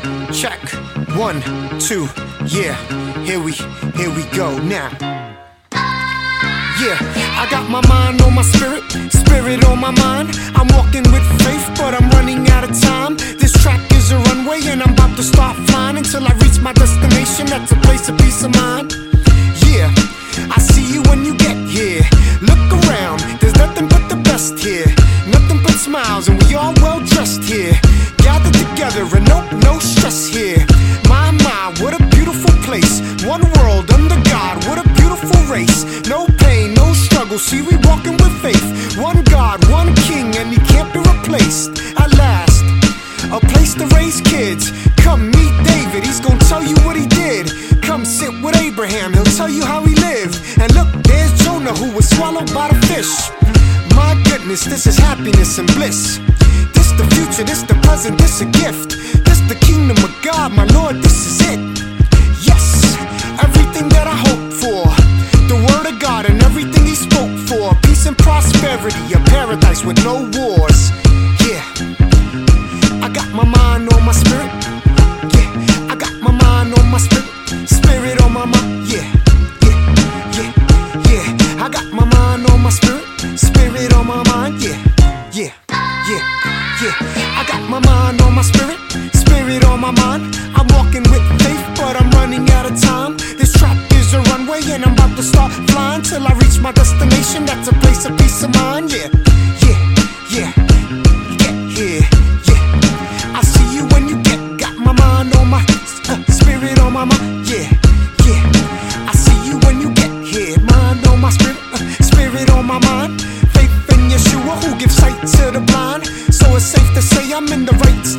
Check. 1, 2, yeah. Here we go now. Yeah, I got my mind on my spirit, spirit on my mind. I'm walking with faith, but I'm running out of time. This track is a runway, and I'm about to start flying until I reach my destination. That's a place of peace of mind. Yeah, I see you when you get here. Look around, there's nothing but the best here. Nothing but smiles, and we all well dressed here. Gathered together, and no stress here. My, what a beautiful place. One world under God, what a beautiful race. No pain, no struggle, see we walking with faith. One God, one King, and he can't be replaced. At last, a place to raise kids. Come meet David, he's gonna tell you what he did. Come sit with Abraham, he'll tell you how he lived. And look, there's Jonah who was swallowed by the fish. My goodness, this is happiness and bliss. This the future, this the present, this a gift. This the kingdom of God, my Lord, this is it. Yes, everything that I hoped for. The word of God and everything he spoke for. Peace and prosperity, a paradise with no wars. Yeah, I got my mind on my spirit. Yeah, I got my mind on my spirit. Spirit on my mind, yeah. I got my mind on my spirit. Spirit on my mind, yeah. I got my mind on my spirit. Spirit on my mind. I'm walking with faith, but I'm running out of time. This track is a runway, and I'm about to start flying till I reach my destination. That's a place of peace of mind, yeah. Get here, yeah. I see you when you got my mind on my spirit on my mind, yeah. I see you when you get here, mind on my spirit, spirit on my mind. Faith in Yeshua who gives sight to the blind. So it's safe to say I'm in the right